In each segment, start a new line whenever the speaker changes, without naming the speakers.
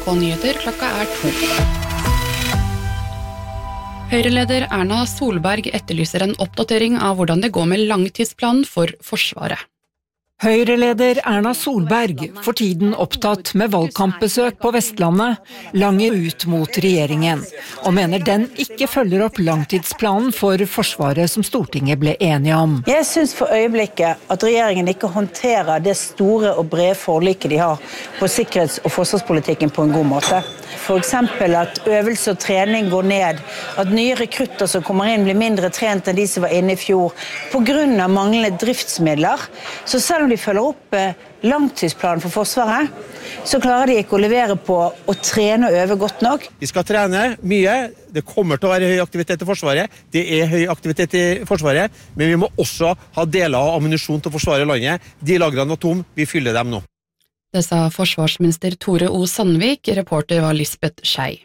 NRK Nyheter, klokka 2. Høyreleder Erna Solberg etterlyser en oppdatering av hvordan det går med langtidsplanen for Forsvaret.
Høyreleder Erna Solberg, for tiden opptatt med valgkampbesøk på Vestlandet, langer ut mot regjeringen, og mener den ikke følger opp langtidsplanen for Forsvaret som Stortinget ble enige om.
Jeg synes for øyeblikket at regjeringen ikke håndterer det store og brede forliket de har på sikkerhets- og forsvarspolitikken på en god måte. For eksempel at øvelse og trening går ned, at nye rekrutter som kommer inn blir mindre trent enn de som var inne i fjor, på grunn av manglende driftsmidler. Så selv om de følger opp langtidsplanen for Forsvaret, så klarer de ikke å levere på å trene og øve godt nok.
Vi skal trene mye, det kommer til å være høy aktivitet i Forsvaret, det høy aktivitet i Forsvaret, men vi må også ha deler av ammunisjon til å forsvare landet. De lagrene var tom, vi fyller dem nå.
Det sa forsvarsminister Tore O. Sandvik, reporter var Lisbeth Skei.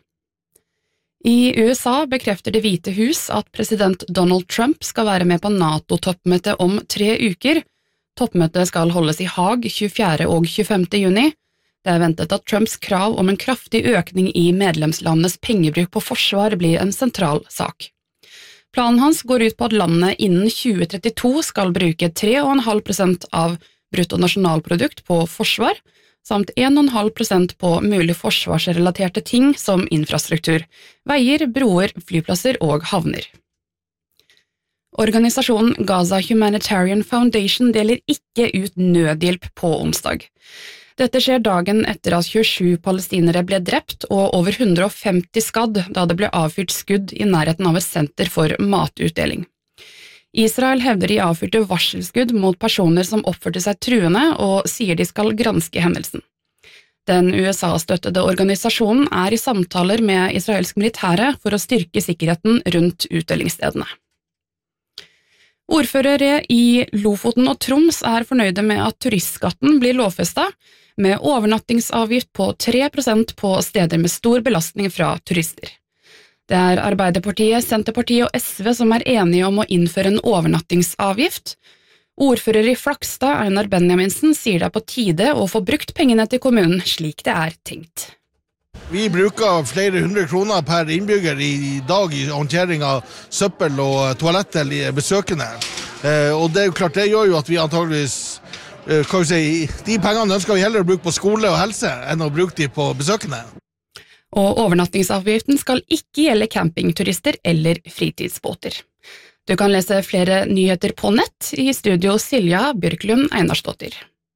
I USA bekrefter Det hvite hus at president Donald Trump skal være med på NATO-toppmøtet om 3 uker. Toppmøtet skal holdes i Haag 24. og 25. juni. Det ventet at Trumps krav om en kraftig økning i medlemslandenes pengebruk på forsvar blir en sentral sak. Planen hans går ut på at landet innen 2032 skal bruke 3,5% av bruttonasjonalprodukt på forsvar, samt 1,5% på mulig forsvarsrelaterte ting som infrastruktur, veier, broer, flyplasser og havner. Organisasjonen Gaza Humanitarian Foundation deler ikke ut nødhjelp på onsdag. Dette skjer dagen etter at 27 palestinere ble drept og over 150 skadd da det ble avfyrt skudd i nærheten av et senter for matutdeling. Israel hevder de avfyrte varselskudd mot personer som oppførte seg truende og sier de skal granske hendelsen. Den USA-støttede organisasjonen er i samtaler med israelsk militære for å styrke sikkerheten rundt utdelingsstedene. Ordførere i Lofoten og Troms er fornøyde med at turistskatten blir lovfestet, med overnattingsavgift på 3% på steder med stor belastning fra turister. Det er Arbeiderpartiet, Senterpartiet og SV som er enige om å innføre en overnattingsavgift. Ordfører i Flakstad, Einar Benjaminsen, sier det er på tide å få brukt pengene til kommunen slik det er tenkt.
Vi bruker flere 100 kroner per innbygger i dag i håndtering av søppel og toalett til besøkende. Og det er jo klart, det gjør jo at vi antageligvis, de pengene ønsker vi heller å bruke på skole og helse enn å bruke de på besøkende.
Og overnattingsavgiften skal ikke gjelde campingturister eller fritidsbåter. Du kan lese flere nyheter på nett i studio Silja Bjørklund Einarsdottir.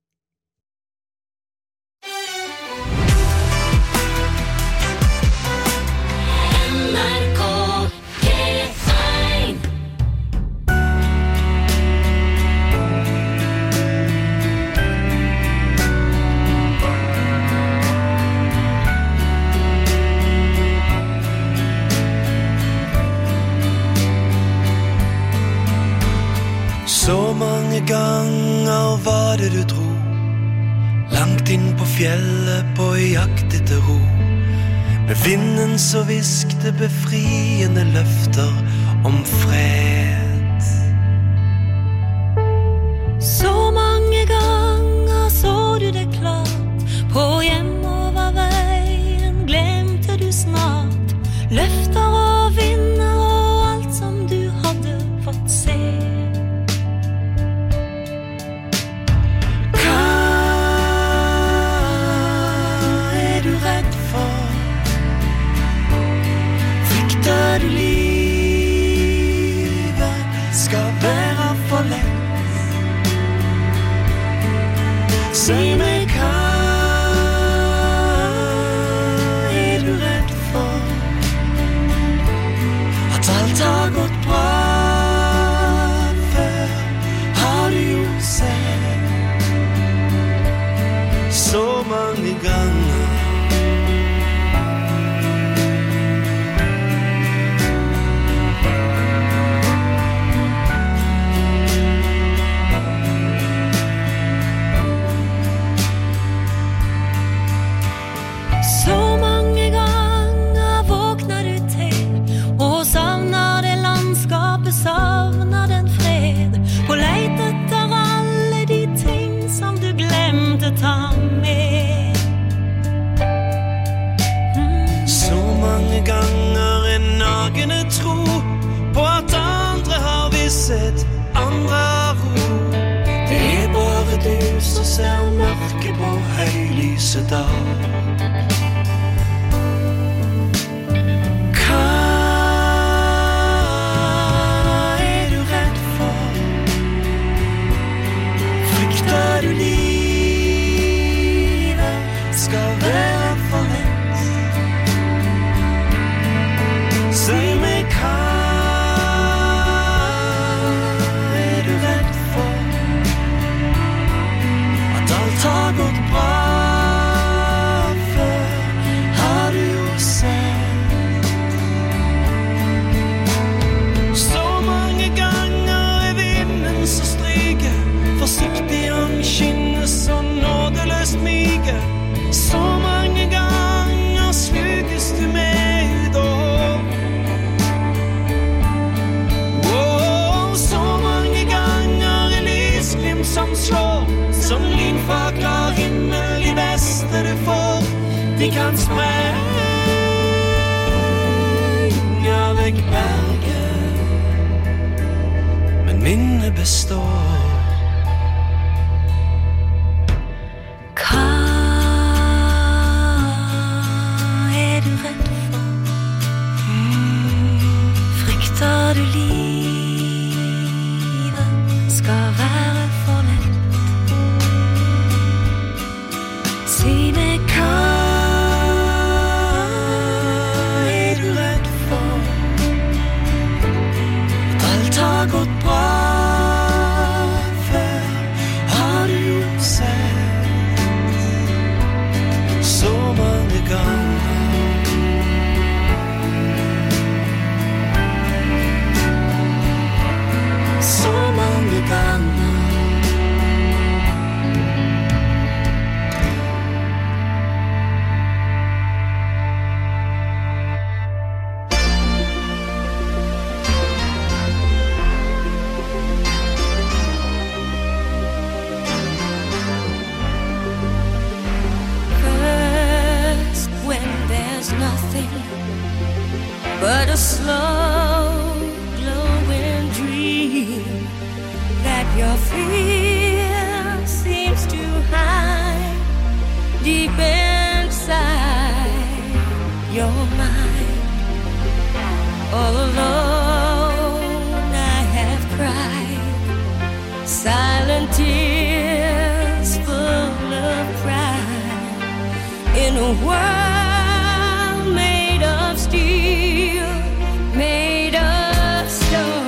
Så mange ganger var det du dro, langt inn på fjellet på jakt etter ro, med vinden så viskte befriende løfter om fred.
Så mange ganger så du det klart, på hjemoverveien glemte du snart løfter og vinder og alt som du hadde fått se. Du livet skal være for lett. Si meg hva du redd for? At alt har gått bra før, har du jo sett så mange ganger.
sett andre ro. Det bare du som ser mørke på høylyse dag. Du livet skal være for lett. Si meg hva du redd for? At alt har gått bra før, har du jo sett. Så mange ganger vinden som stryker forsiktig om skinnet så nådeløst myke. Så mange ganger sluges du med ut og så mange ganger lysglimt som slår som lyn fra klar himmel i beste du får. De kan sprenge vekk berget, men minnet består. Du livet skal være for lett. Si meg hva du redd for? At alt har gått bra før, har du jo sett. Så mange ganger. Så mange ganger. First, when there's nothing but a slow glowing dream that your fear seems to hide deep inside your mind. All alone I have cried silent tears full of pride in a world made of steel, made of stone.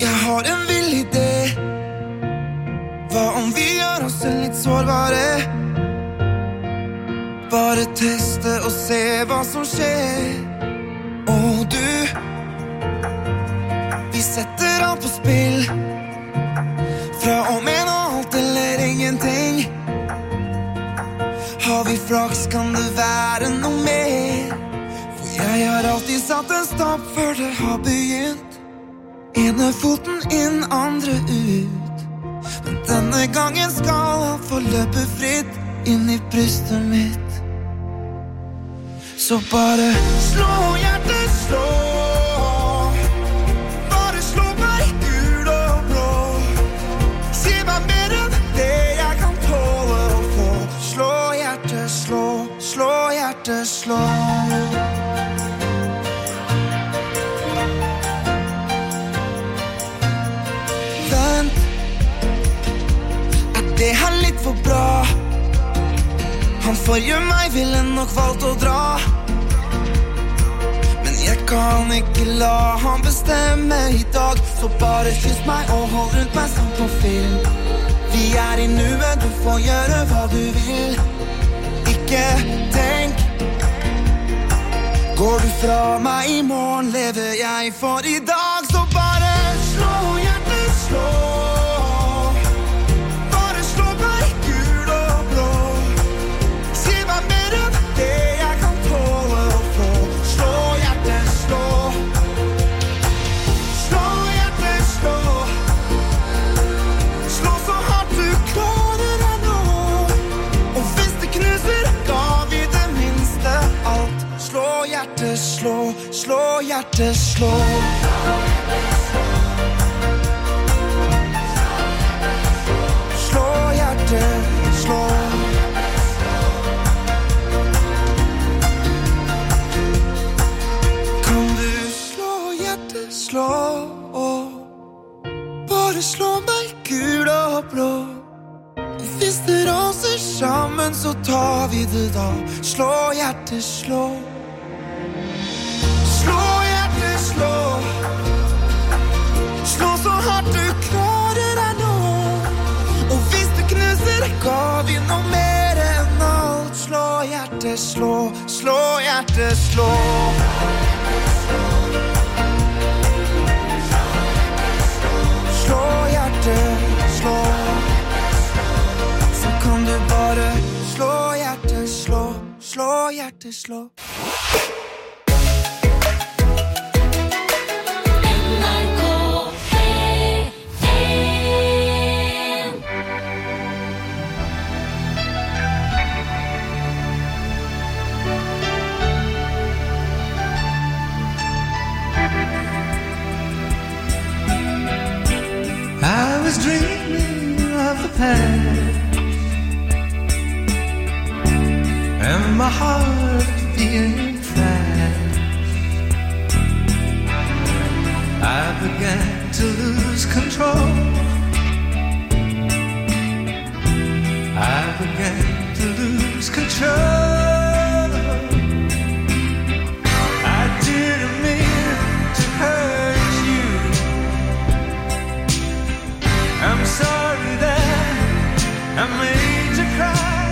Jeg har en vill idé. Hva om vi gjør oss litt sårbare? Bare teste og se hva som skjer. Og du, vi setter alt på spill. Fra og med nå alt eller ingenting. Har vi flaks kan det være noe mer. For jeg har alltid satt en stopp før det har begynt. Ene foten inn, andre ut. Men denne gangen skal han få løpe fritt inn I brystet mitt. Så bare slå hjertet, slå. Bare slå meg gul og blå. Si meg mer enn det jeg kan tåle å få. Slå hjertet, slå. Slå hjertet, slå. Det litt for bra. Han forrige meg ville nok valgt å dra. Men jeg kan ikke la han bestemme I dag. Så bare kyss meg og hold rundt meg som på film. Vi I nuet, du får gjøre hva du vil. Ikke tenk. Går du fra meg I morgen, lever jeg for I dag. Så bare slå hjertet, slå. Slå, slå hjertet, slå. Slå hjertet, slå. Kan du slå hjertet, slå. Bare slå meg gul og blå. Hvis det raser sammen så tar vi det da. Slå hjertet, slå. Slå hjertet, slå. Slå så hardt du klarer deg nå. Og hvis det knuser, ga vi noe mer enn alt. Slå hjertet, slå. Slå hjertet, slå. Slå hjertet, slå. Så kan du bare slå hjertet, slå. Slå hjertet, slå.
I was dreaming of the past and my heart beating fast. I began to lose control. I began to lose control. I didn't mean to hurt you. I'm sorry that I made you cry.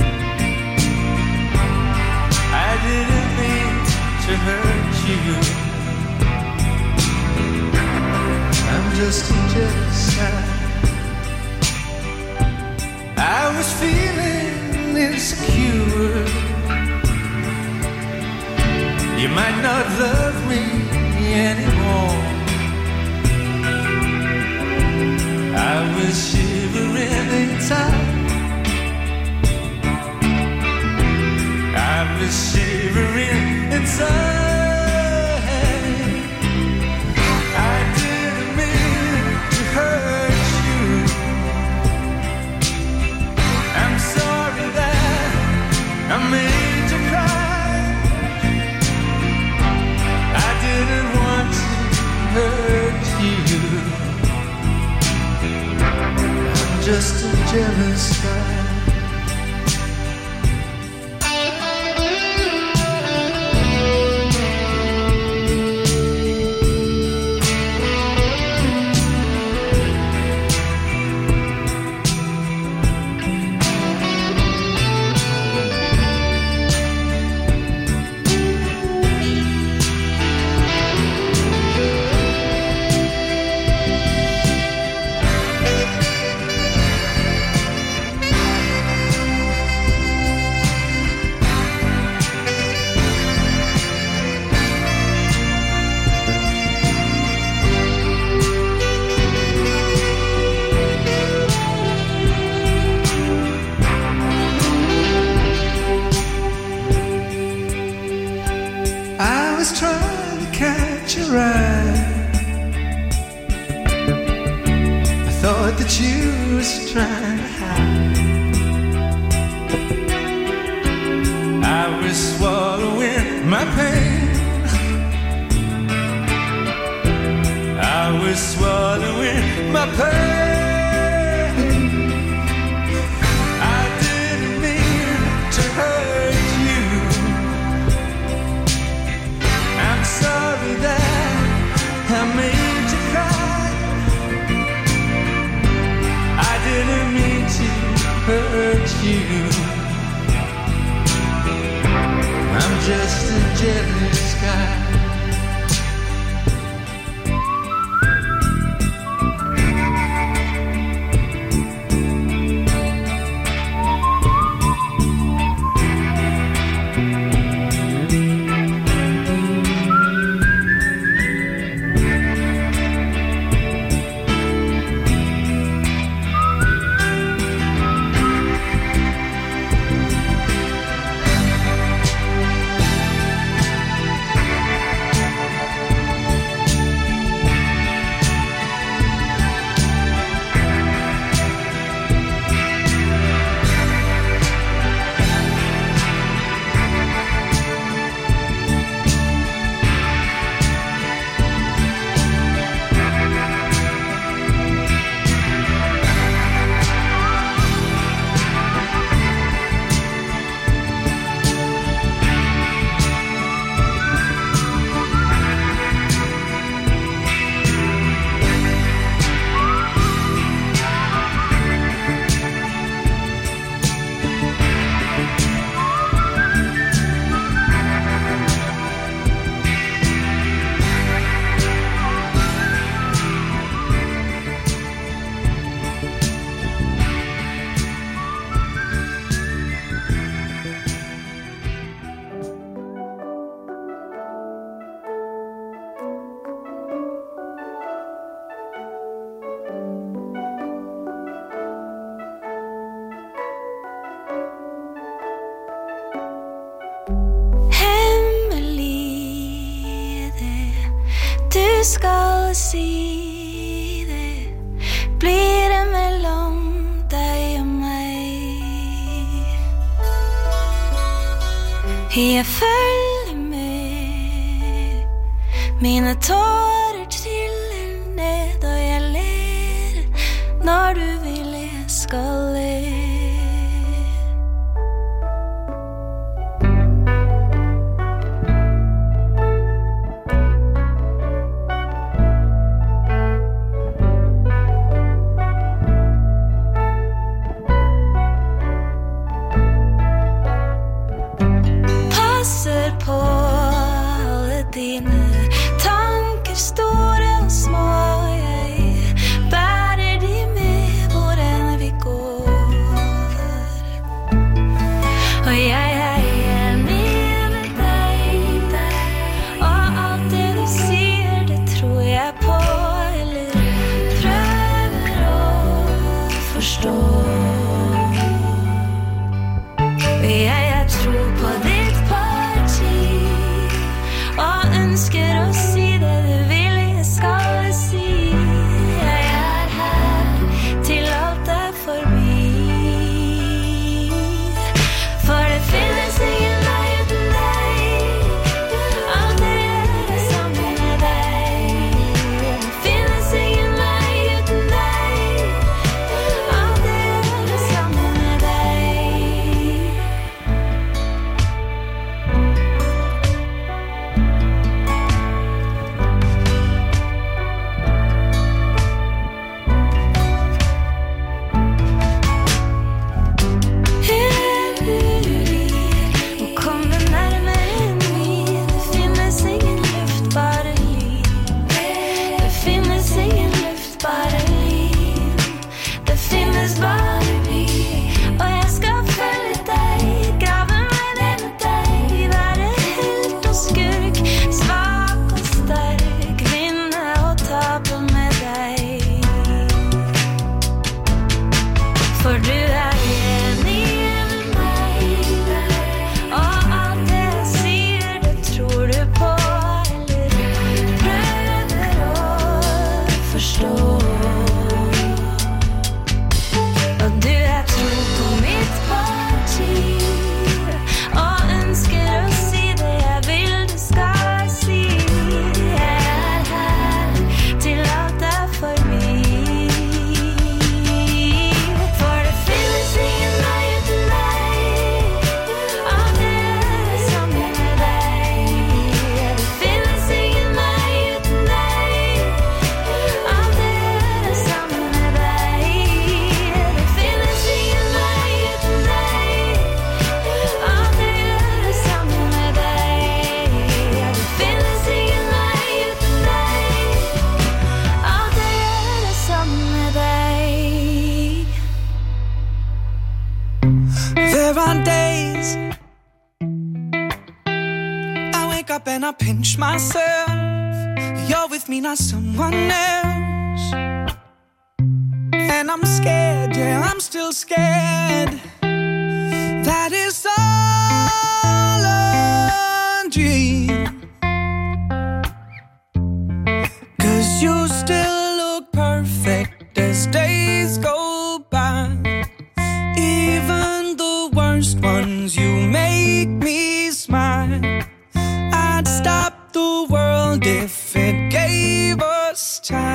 I didn't mean to hurt you. I'm just a jealous guy. I was feeling insecure. You might not love me anymore. I was shivering inside. I was shivering inside. I didn't mean to hurt you. I'm sorry that I made you cry. I didn't want to hurt you. Just a jealous guy. that you was trying to hide. I was swallowing my pain. I was swallowing my pain. I didn't mean to hurt you. I'm sorry that I made you cry. I didn't mean to hurt you. I'm just a jealous guy.
Du skal si det. Blir det mellom deg og meg? Jeg følger med. Mine tårer triller ned, og jeg ler når du vil jeg skal le.
Finnes ingen vei uten deg.
up and I pinch myself. You're with me, not someone else. And I'm scared, yeah, I'm still scared. That is all a dream. 'Cause you still look perfect as days go by. Even the worst ones, you make me smile. I'd stop the world if it gave us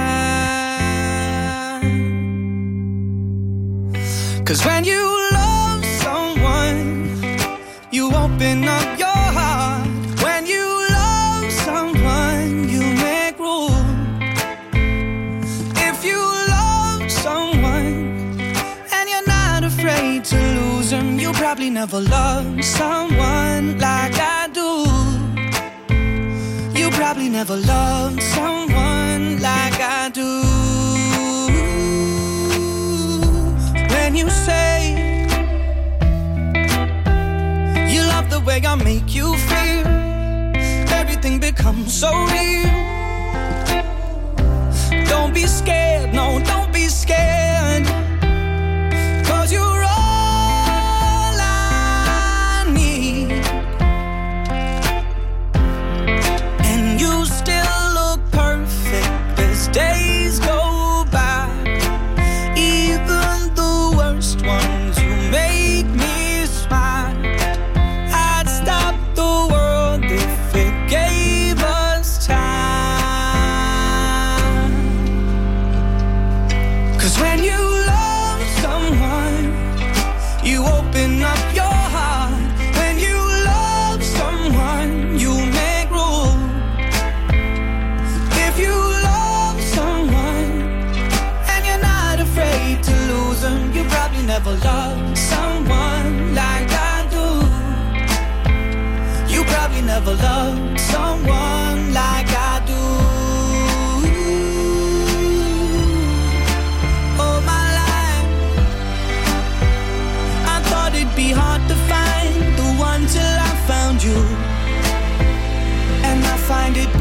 time. 'Cause when you love someone, you open up your heart. When you love someone, you make room. If you love someone and you're not afraid to lose them, you probably never loved someone like I do. You probably never loved someone like I do. When you say you love the way I make you feel, everything becomes so real. Don't be scared, no, don't be scared. 'Cause you're all I need. And you still look perfect as days go by. Even the worst ones, you make me smile. I'd stop the world if it gave us time. 'Cause when you love someone, you open up your heart. When you love someone, you make room. If you love someone and you're not afraid to lose them, you probably never loved someone like I do. You probably never loved someone like I do. All my life I thought it'd be hard to find the one till I found you. And I find it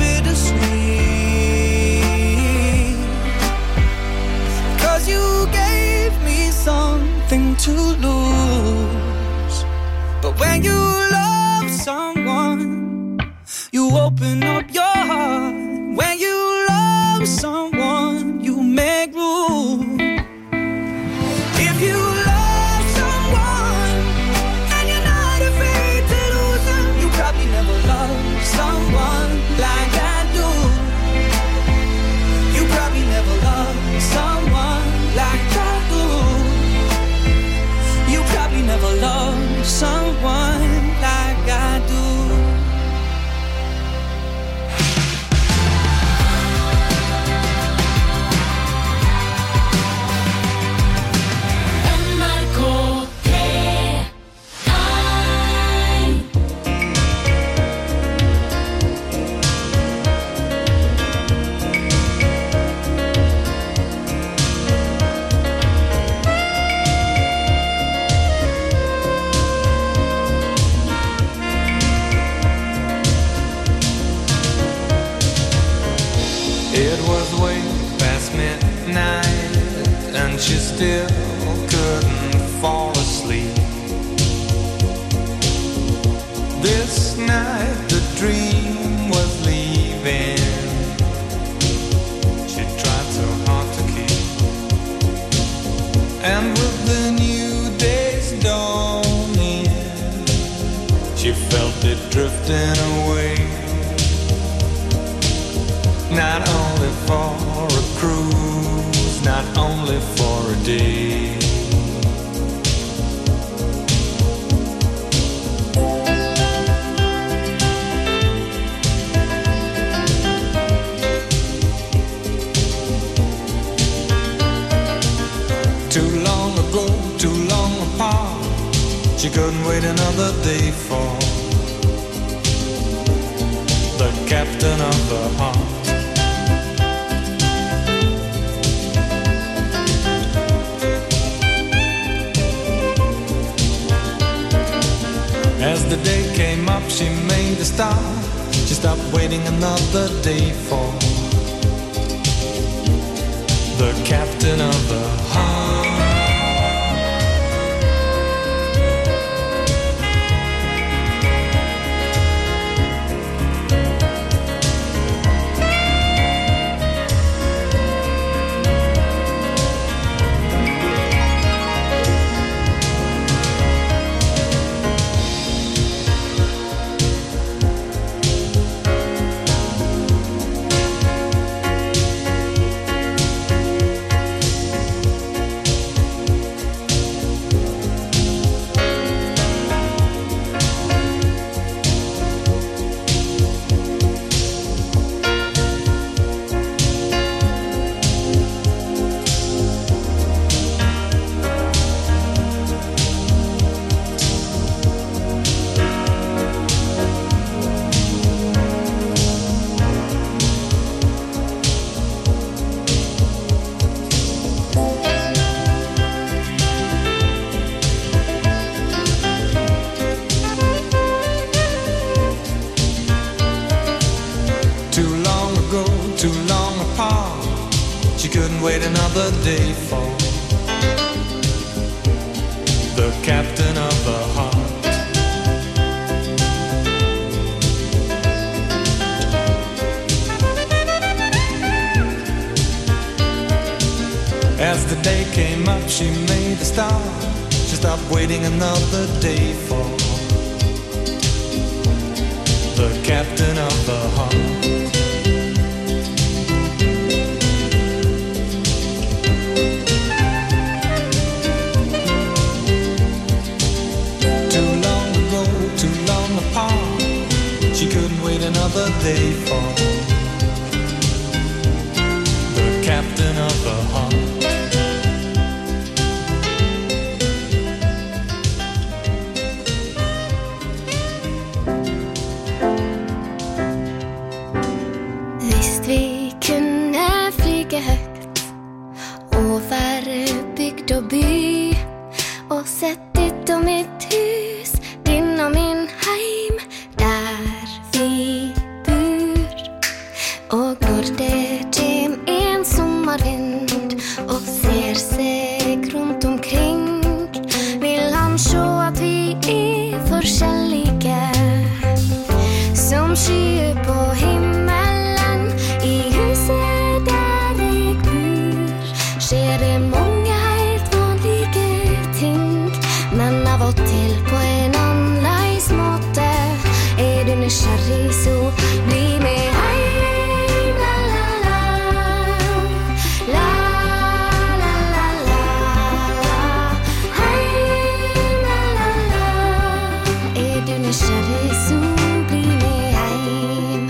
bittersweet. 'Cause you gave me something to lose. But when you love someone, you open up your heart. When you love someone, you make room. If you love someone and you're not afraid to lose them, you probably never loved someone like I do. You probably never loved someone like I do. You probably never loved someone like I do.
It was way past midnight and she still couldn't fall asleep. This night the dream was leaving. She tried so hard to keep. And with the new day's dawning, she felt it drifting away. Not only for a cruise, not only for a day. Too long ago, too long apart, she couldn't wait another day for the captain of the heart. As the day came up, she made a start. She stop waiting another day for the captain of the heart. Wait another day for the captain of the heart. As the day came up, she made a start. She stopped waiting another day for the captain of the heart. She couldn't wait another day for the captain of the heart.
Visst vi kunne flyge høgt over bygd og by og sett ditt og mitt hus, din og min heim, der vi bor. Og når det kjem en sommervind og ser seg rundt omkring, vil han se at vi forskjellige, som skyer på himmelen. I huset der jeg bor, skjer det mange helt vanlige ting, men av og til på en annerledes måte. Du nysgjerrig, så bli med heim. La la la, la la la la, heim. La la la, du nysgjerrig, så bli med heim.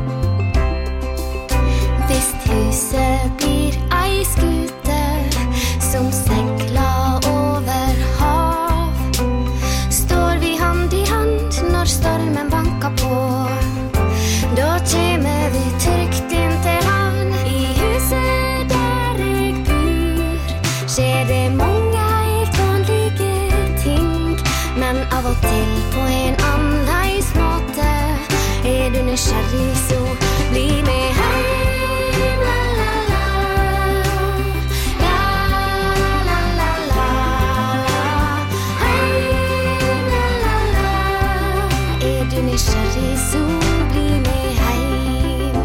Hvis huset blir ei skute som seiler over hav, står vi hand i hand når stormen banker på. Da kommer vi trygt inn til havn. I huset der jeg bor, skjer det mange helt vanlige ting, men av og til på en annerledes måte. Du nysgjerrig, så bli med heim. La la la, la la la la, heim. La la la, du nysgjerrig, så bli med heim.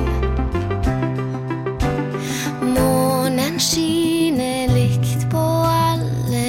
Månen skiner likt på alle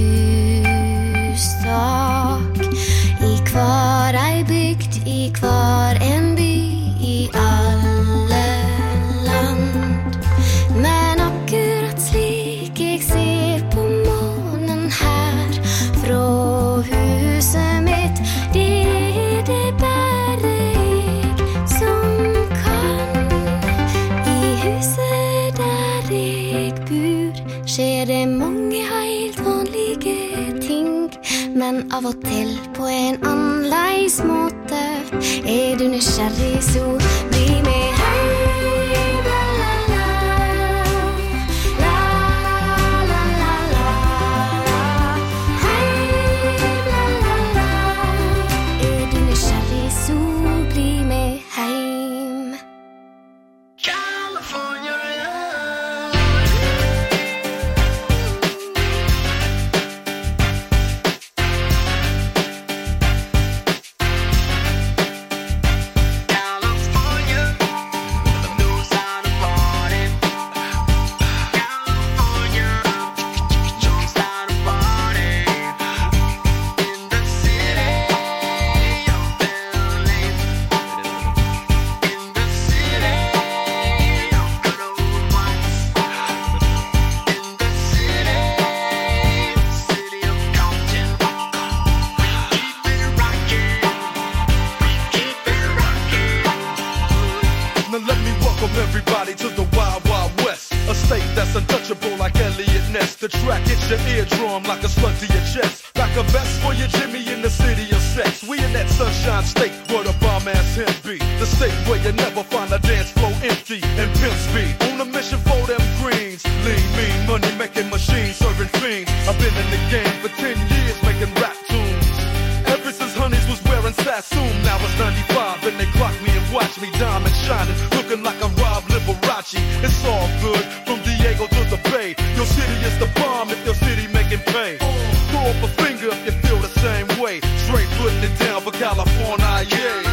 hustak, i hver ei bygd, i hver en by, i alle land. Men akkurat slik jeg ser på månen her fra huset mitt, det bare jeg som kan. I huset der jeg bor, skjer det mange helt vanlige ting, men av og til på en annerledes måte. Du nysgjerrig, så bli med heim. La la la, la la la la, heim. La la la, du nysgjerrig, så bli med heim.
quietness. The track hits your eardrum like a slug to your chest. Like a vest for your Jimmy in the city of sex. We in that sunshine state where the bomb ass him be. The state where you never find a dance floor empty and pimp speed. On a mission for them greens. Lean, mean, money making machines serving fiends. I've been in the game for 10 years making rap tunes. Ever since Honeys was wearing Sassoon. Now it's 95 and they clock me and watch me diamond shining. Looking like a Rob Liberace. It's all good from Diego to the Bay. Your city is the bomb if your city making pay. Throw up a finger if you feel the same way. Straight putting it down for California, yeah.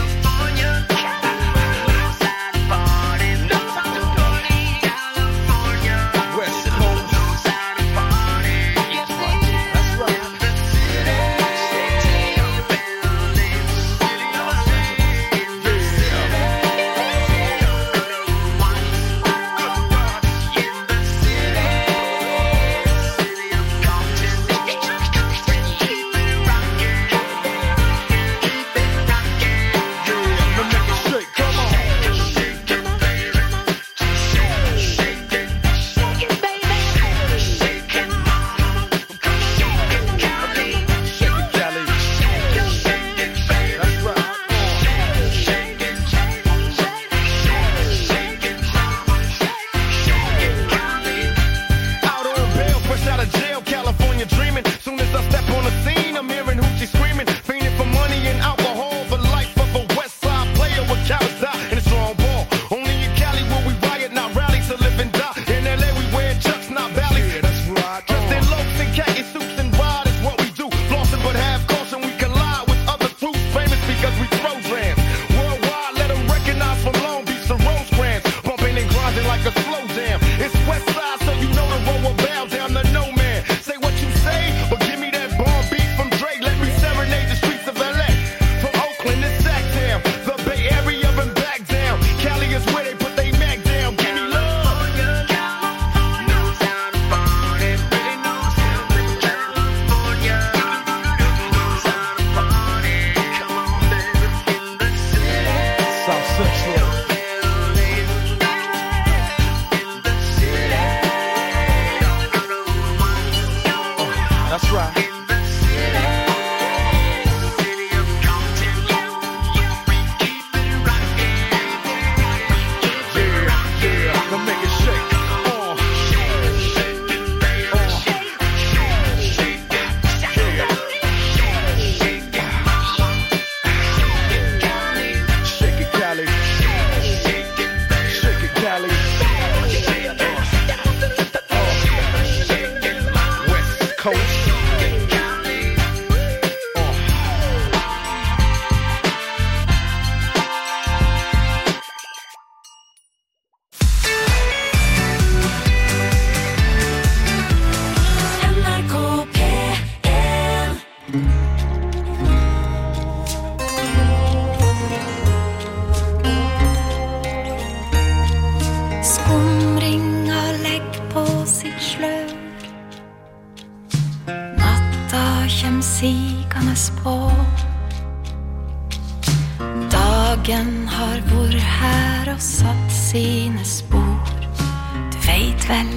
Dagen har vært her og satt sine spor. Du vet vel,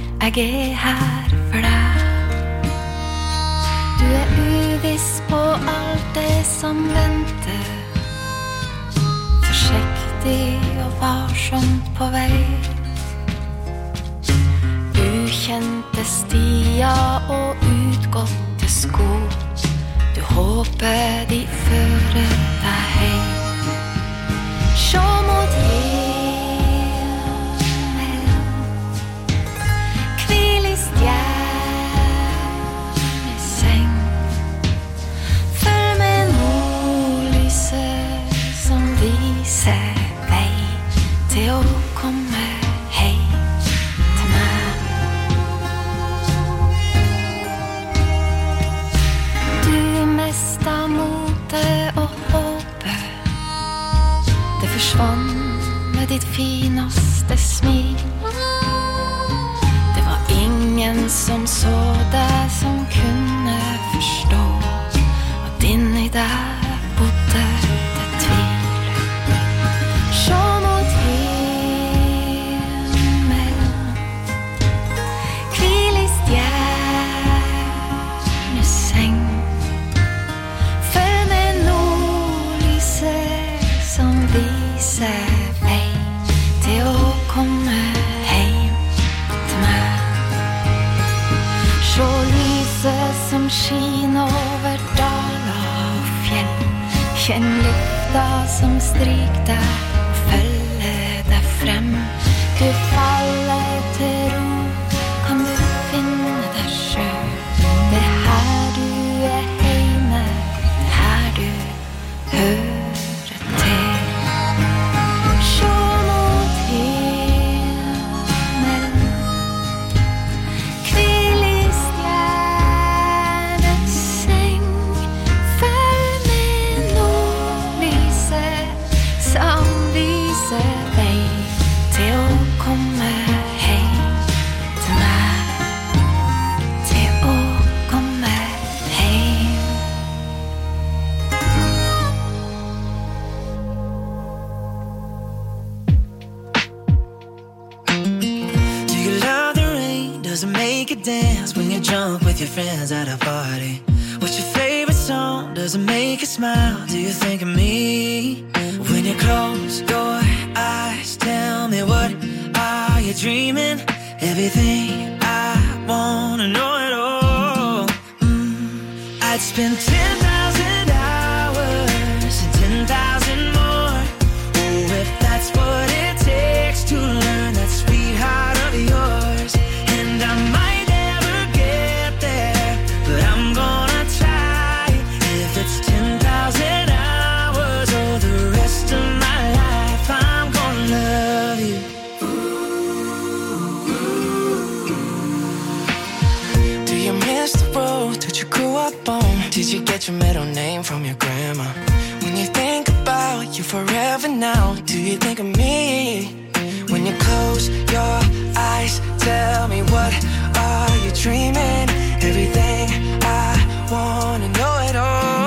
jeg her for deg. Du uviss på alt det som venter. Forsiktig og varsomt på vei. Ukjente stier og utgåtte sko. Du håper de fører deg hei. Sjå mot himmelen, hvil i stjerneseng. Følg med nordlyset som viser vei til å komme hei til meg. Du mistet motet og håpet. Det forsvann med ditt finaste smil. Det var ingen som så deg som kunne forstå at inni deg bodde det tvil. Sjå mot himmelen, hvil i stjerneseng. Solen skin over daler og fjell. Kjenn lufta som stryk deg og følger deg frem. Du faller til ro, kan du finne deg selv. Det her du hjemme, det her du hører til. Se mot himmelen, hvil I stjerneseng. Følg med nordlyset som viser vei til å komme hjem til meg, til å komme hjem.
Do you love the rain? Does it make you dance when you're drunk with your friends at a party? What's your favorite song? Does it make you smile? Do you think of me? When you close your eyes, tell me what are you dreaming? Everything I wanna know it all. I'd spend 10,000 hours and 10,000 more. Oh, if that's what it takes to learn that sweetheart of yours. And I might never get there, but I'm gonna try. If it's 10,000 hours or the rest of my life, I'm gonna love you. Do you miss the road that you grew up on? Did you get your middle name from your grandma? When you think about you forever now, do you think of me? When you close your eyes, tell me what are you dreaming? Everything I wanna know it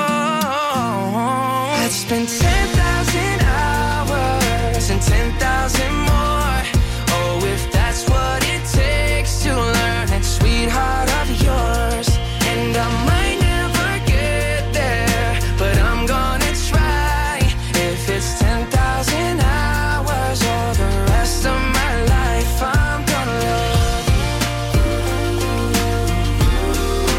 all. I'd spend 10,000 hours and 10,000 more. Oh, if that's what it takes to learn that sweetheart of yours. And I might never get there, but I'm gonna try. If it's 10,000 hours or the rest of my life, I'm gonna love you.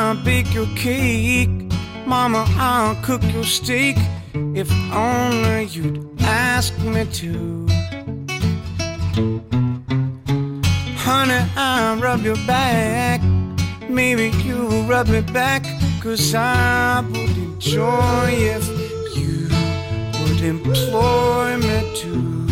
I'll bake your cake. Mama, I'll cook your steak. If only you'd ask me to. Honey, I'll rub your back. Maybe you'll rub me back. 'Cause I would enjoy if you would employ me to.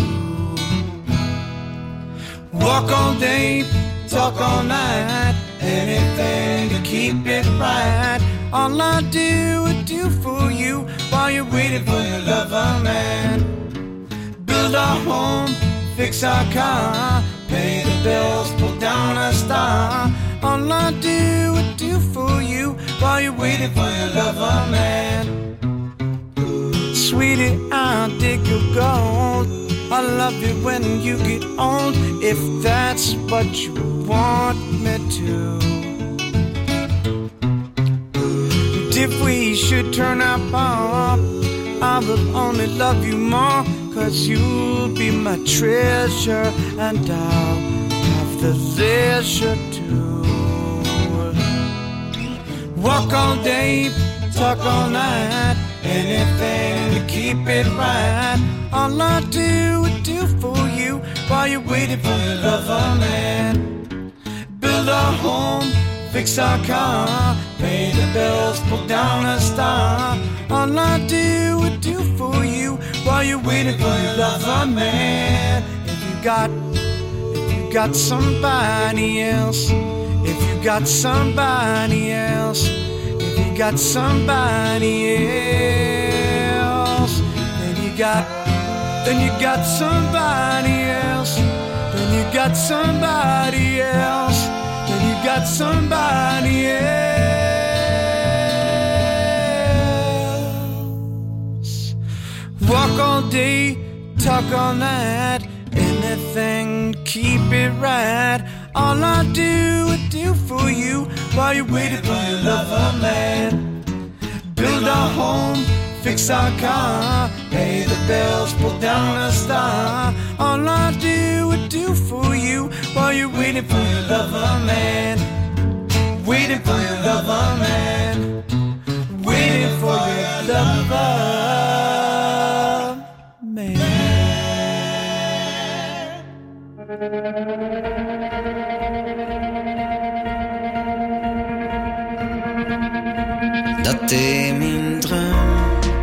Walk all day, talk all night. Anything to keep it right. All I do would do for you while you're waiting for your lover, man. Build our home, fix our car, pay the bills, pull down a star. All I do would do for you while you're waiting for your lover, man. Sweetie, I'll dig your gold. I love it when you get old, if that's what you want me to. And if we should turn up, I will only love you more. 'Cause you'll be my treasure, and I'll have the leisure to walk all day, talk all night. Anything to keep it right. All I do would do for you while you're waiting for your lover, man. Build our home, fix our car, pay the bills, pull down a star. All I do would do for you while you're waiting for your lover, man. If you got somebody else, if you got somebody else, if you got somebody else, then you got somebody else, then you got somebody else, then you got somebody else. Walk all day, talk all night, anything to keep it right. All I do would do for you while you're waiting for your lover, man. Build our home, fix our car, pay the bills, pull down a star. All I do would do for you while you're waiting for your lover, man. Waiting for your lover, man. Waiting for your lover, man.
Dette min drøm,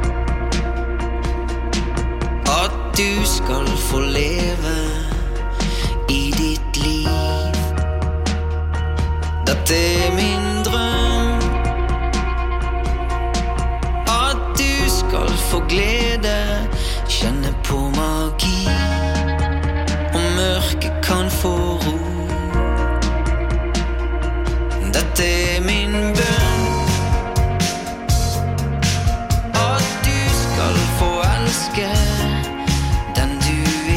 at du skal få leve i ditt liv. Dette min drøm, at du skal få glede, kjenne på magi, og mørket kan få ro. Dette min bønn, den du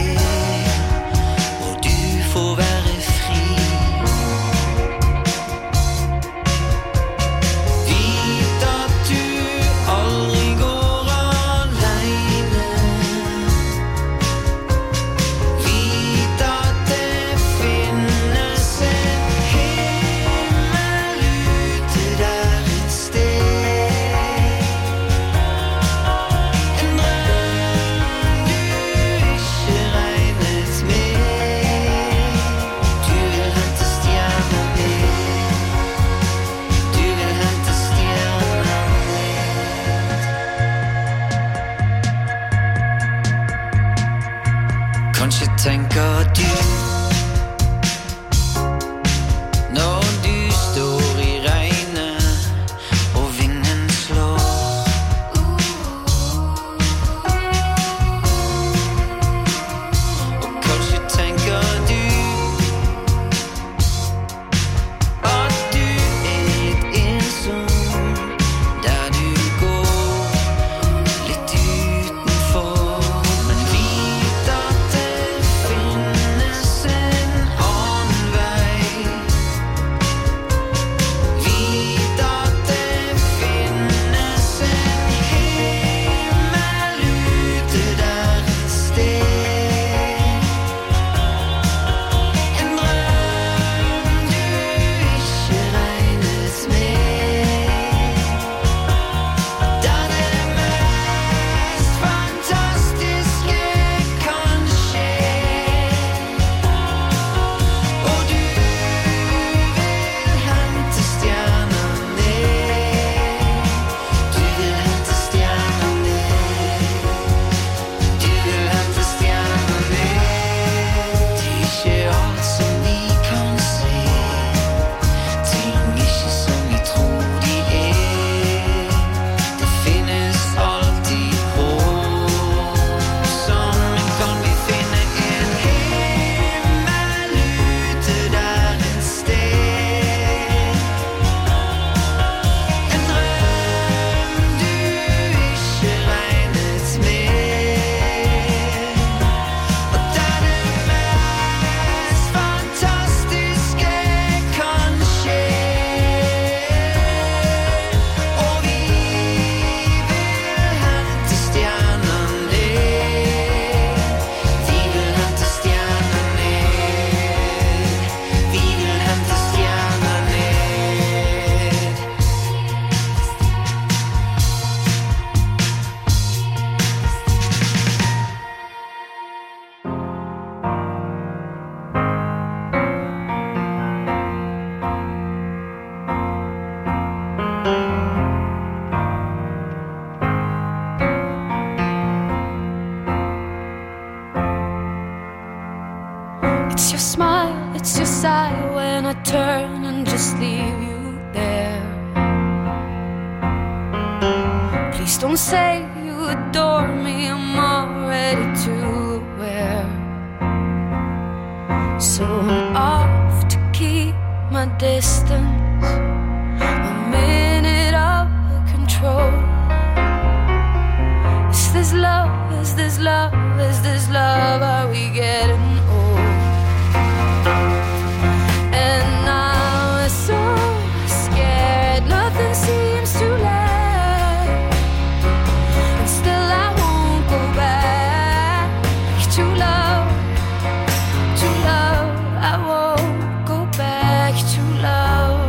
og du får være fri. Vit at du aldri går alene. Vit at det finnes en himmel ute der et sted. Kanskje tenker du, når du står i regnet og vinden slår, og kanskje tenker du at du et ensom der du går litt utenfor, men vit at det finnes
It's your smile, it's your sigh when I turn and just leave you there. Please don't say you adore me, I'm already too aware. So I'm off to keep my distance, a minute of control. Is this love, is this love, is this love, are we getting old? And I'm so scared, nothing seems to last, and still I won't go back to love, I won't go back to love.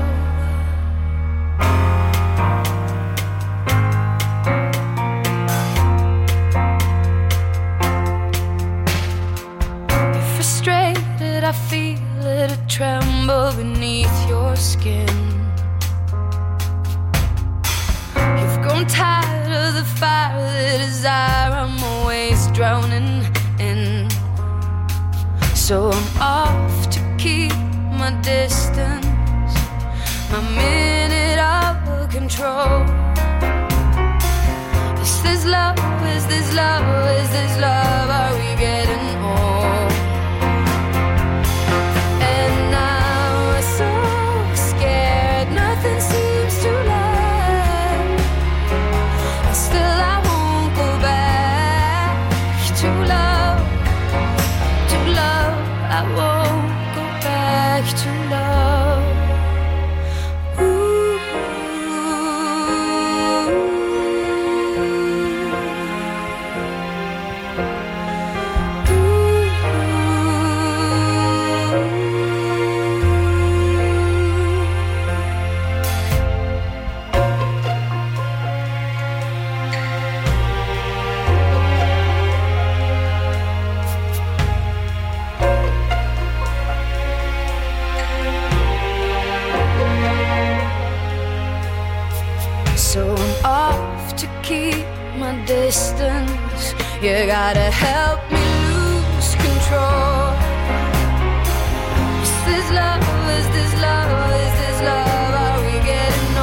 You're frustrated, I feel it, a tremble beneath your skin. You've grown tired of the fire, the desire I'm always drowning in. So I'm off to keep my distance, my minute of control. Is this love, is this love, is this love, are we getting old? And now I'm so scared, nothing seems to last, and still I won't go back to love, I won't go back to love. Ooh. So I'm off to keep my distance. You gotta help me lose control. Is this love, is this love, is this love, are we getting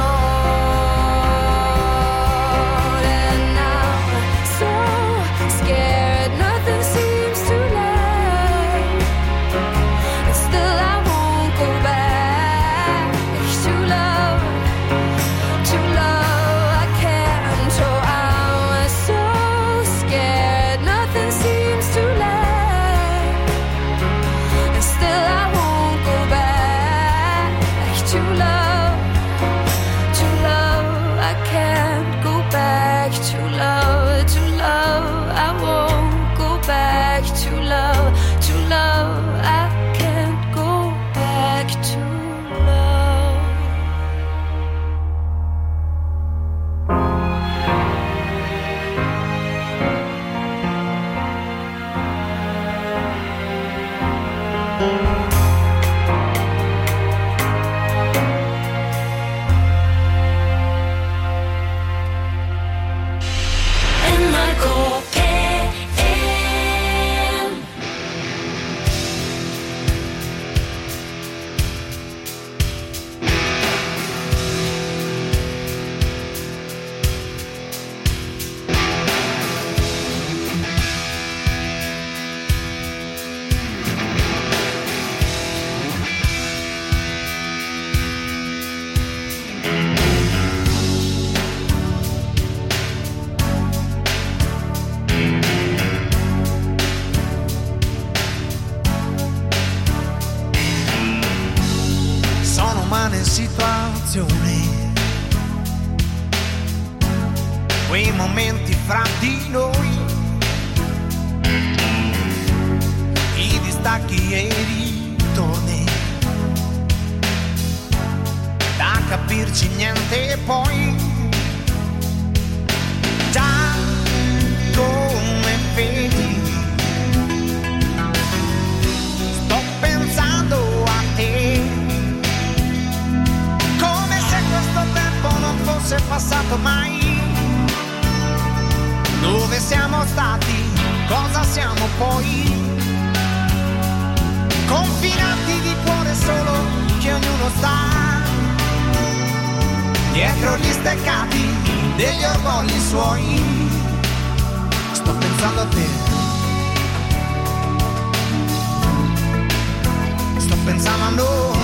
old? And now I'm so scared, nothing seems to last, and still I won't go back to love, to love.
Quei momenti fra di noi, i distacchi e i ritorni, da capirci niente poi, già come vedi, sto pensando a te, come se questo tempo non fosse passato mai. Dove siamo stati? Cosa siamo poi? confinati di cuore solo che ognuno sta dietro gli steccati degli orgogli suoi. Sto pensando a te, sto pensando a noi.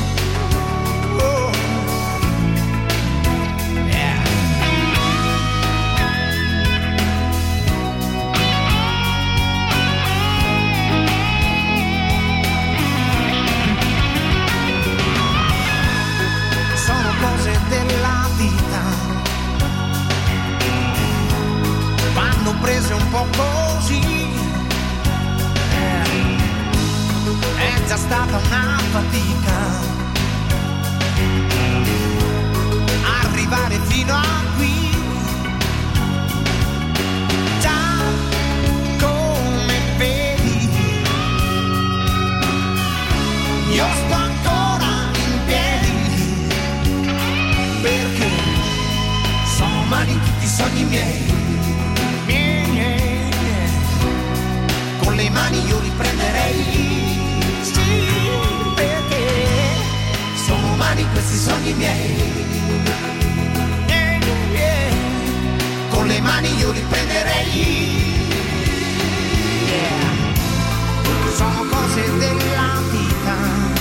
Cose della vita vanno prese un po' così, è già stata una fatica arrivare fino a qui, già come vedi io sto ancora in piedi, perché sono umani tutti i sogni miei, con le mani io li prenderei, sì, perché sono umani questi sogni miei, con le mani io li prenderei, sono cose della vita,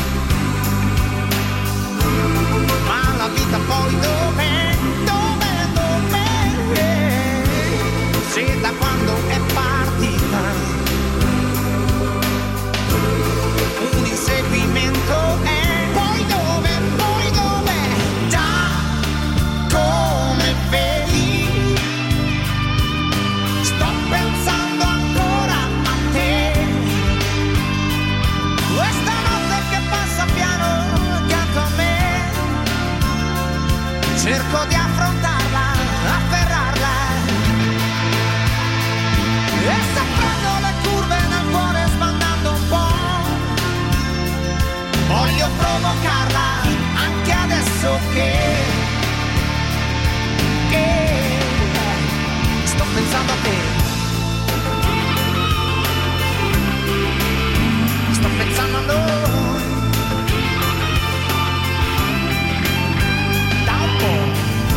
ma la vita poi dov'è? Se da quando è partita un inseguimento è, poi dov'è? Già come vedi sto pensando ancora a te, questa notte che passa piano accanto a me, cerco di affrontarla, afferrarla, e sto prendo le curve nel cuore sbandando un po', voglio provocarla anche adesso che sto pensando a te, sto pensando a noi, da un po'.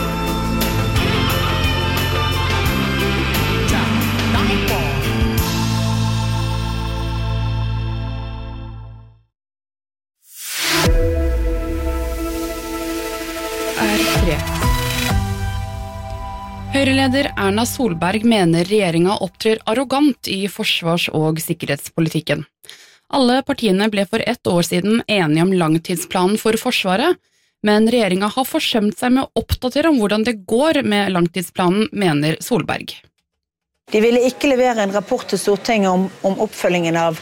Høyreleder Erna Solberg mener regjeringa opptrer arrogant i forsvars- og sikkerhetspolitikken. Alle partiene ble for 1 år siden enige om langtidsplanen for Forsvaret, men regjeringa har forsømt seg med å oppdatere om hvordan det går med langtidsplanen, mener Solberg.
De ville ikke levere en rapport til Stortinget om oppfølgingen av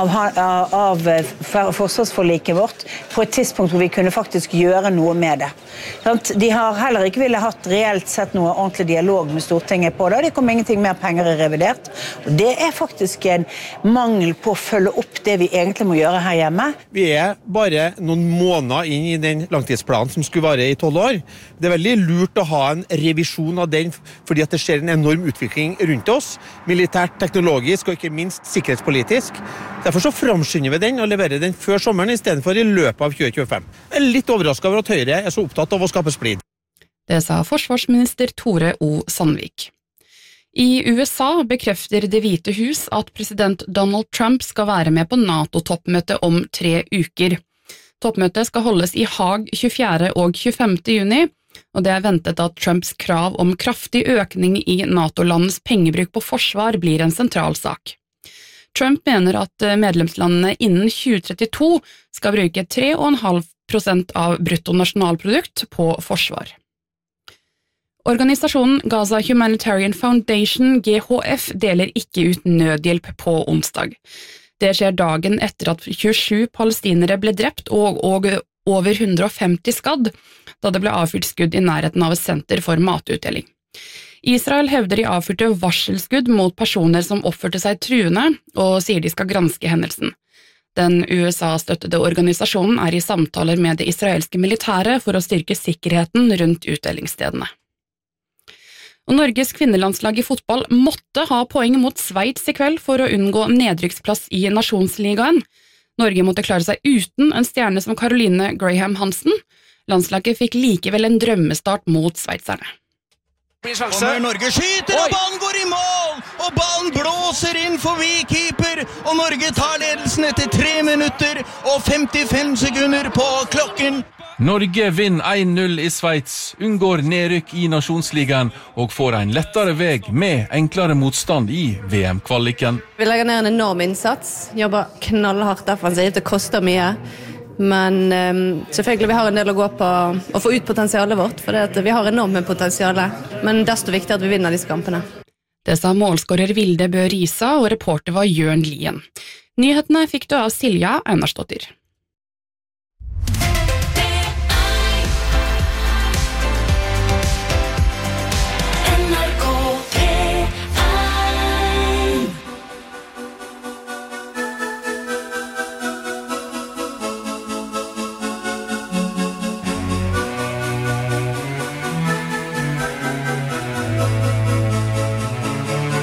forsvarsforliket vårt på et tidspunkt hvor vi kunne faktisk gjøre noe med det. De har heller ikke ville hatt reelt sett noe ordentlig dialog med Stortinget på det. Det kom ingenting mer penger i revidert. Og det er faktisk en mangel på å følge opp det vi egentlig må gjøre her hjemme.
Vi er bare noen måneder inn i den langtidsplanen som skulle vare i 12 år. Det er veldig lurt å ha en revisjon av den, fordi at det skjer en enorm utvikling rundt oss, militært, teknologisk og ikke minst sikkerhetspolitisk. Derfor så framskynder vi den og leverer den før sommeren i stedet for i løpet av 2025. Jeg er litt overrasket over at Høyre er så opptatt av å skape splid.
Det sa forsvarsminister Tore O. Sandvik. I USA bekrefter Det hvite hus at president Donald Trump skal være med på NATO-toppmøte om 3 uker. Toppmøtet skal holdes i Haag 24. og 25. juni, og det er ventet at Trumps krav om kraftig økning i NATO-landets pengebruk på forsvar blir en sentral sak. Trump mener at medlemslandene innen 2032 skal bruke 3,5% av bruttonasjonalprodukt på forsvar. Organisasjonen Gaza Humanitarian Foundation, GHF, deler ikke ut nødhjelp på onsdag. Det skjer dagen etter at 27 palestinere ble drept og over 150 skadd, da det ble avfyrt skudd i nærheten av et senter for matutdeling. Israel hevder de avfyrte varselskudd mot personer som oppførte seg truende, og sier de skal granske hendelsen. Den USA-støttede organisasjonen er i samtaler med det israelske militæret for å styrke sikkerheten rundt utdelingsstedene. Og Norges kvinnelandslag i fotball måtte ha poeng mot Sveits i kveld for å unngå nedrykksplass i Nasjonsligaen. Norge måtte klare seg uten en stjerne som Caroline Graham Hansen. Landslaget fikk likevel en drømmestart mot sveitserne.
Kommer Norge skyter, og ballen går i mål! Og ballen blåser inn forbi keeper, og Norge tar ledelsen etter 3 minutter og 55 sekunder på klokken.
Norge vinner 1-0 i Sveits, unngår nedrykk i Nasjonsligaen og får en lettere veg med enklere motstand i VM-kvaliken.
Vi legger ned en enorm innsats, jobber knallhardt defensivt, det koster mye. Men selvfølgelig vi har en del å gå på å få ut potensialet vårt, for vi har enormt med potensiale, men desto viktigere at vi vinner disse kampene.
Det sa målskårer Vilde Bø Risa, og reporter var Jørn Lien. Nyhetene fikk du av Silja Einarsdottir.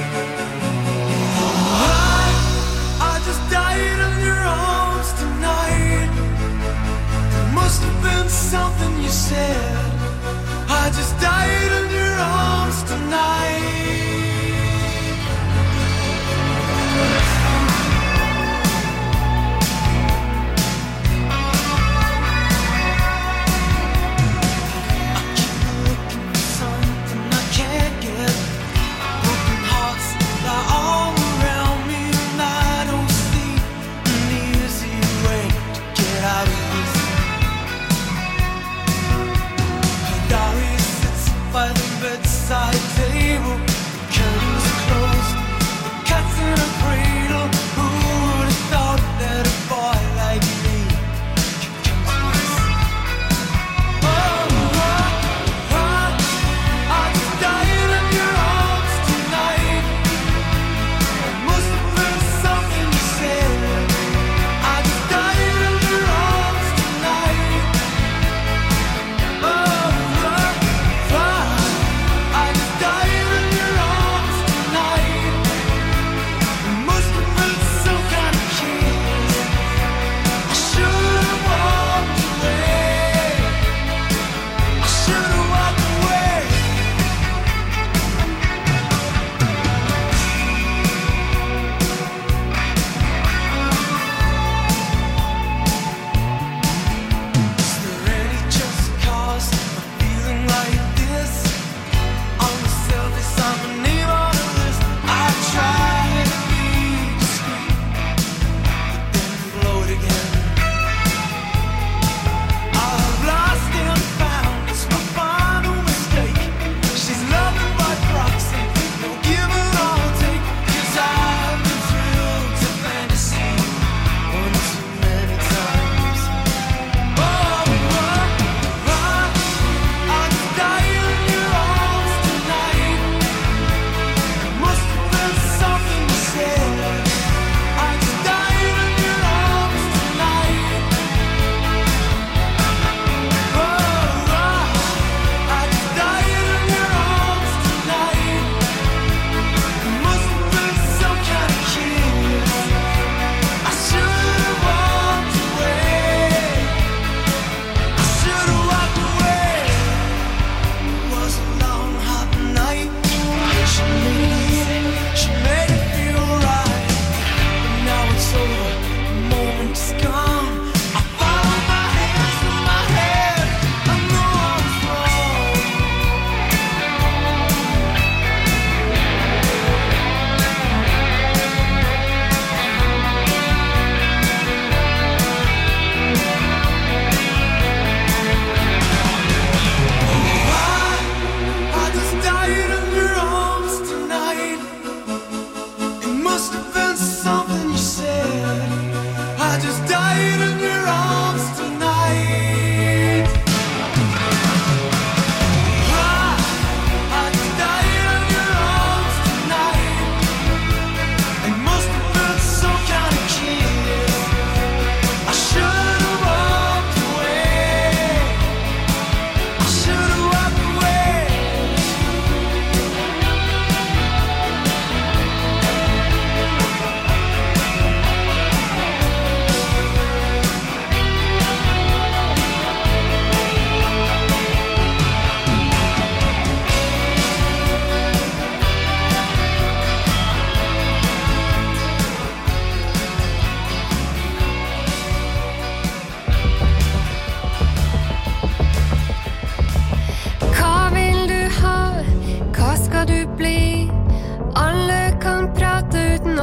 I just died in your arms tonight.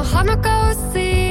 ha noe å si.